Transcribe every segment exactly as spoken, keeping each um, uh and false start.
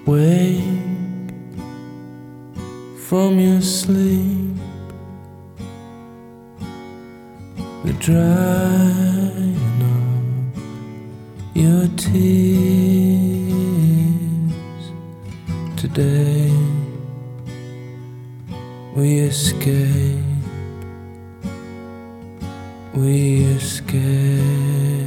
Wake from your sleep, the drying of your tears. Today we escape, we escape.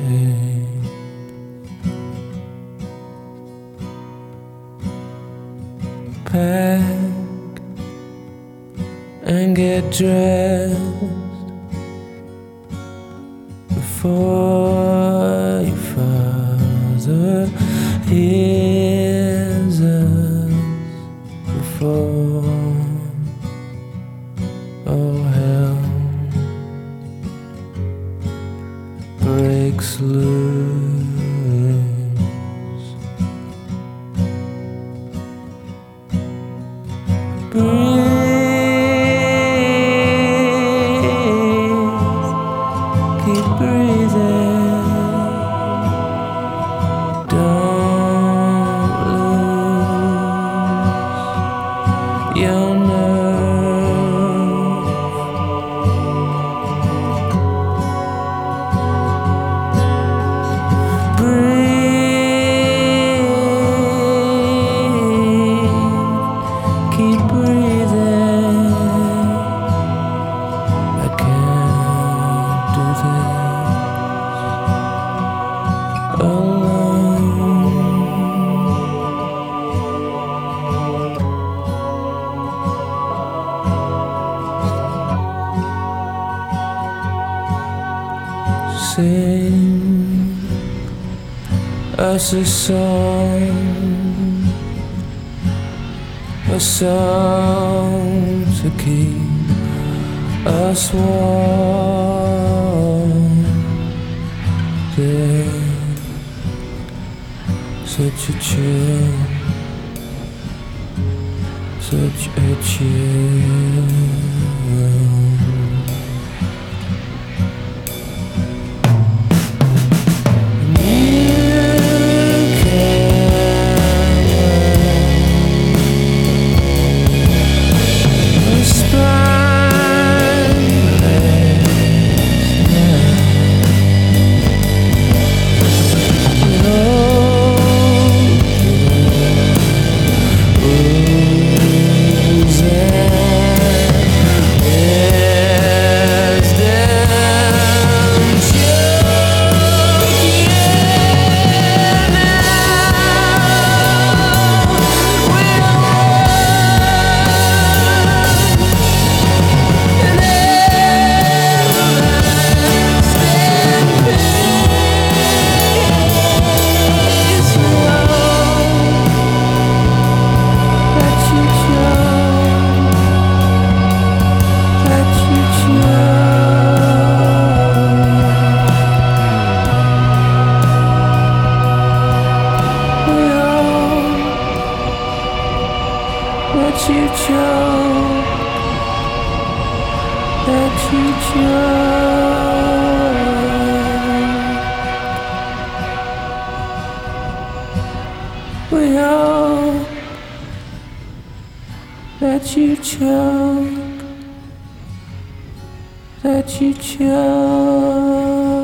Pack and get dressed before your father hears us, before all hell breaks loose. Breathe, keep breathing, don't lose your nerve. Breathe, keep breathing. I can't do this alone. Sing us a song, a song to keep us warm. There's such a chill, such a chill. Let you choke, let you choke. We all let you choke, let you choke.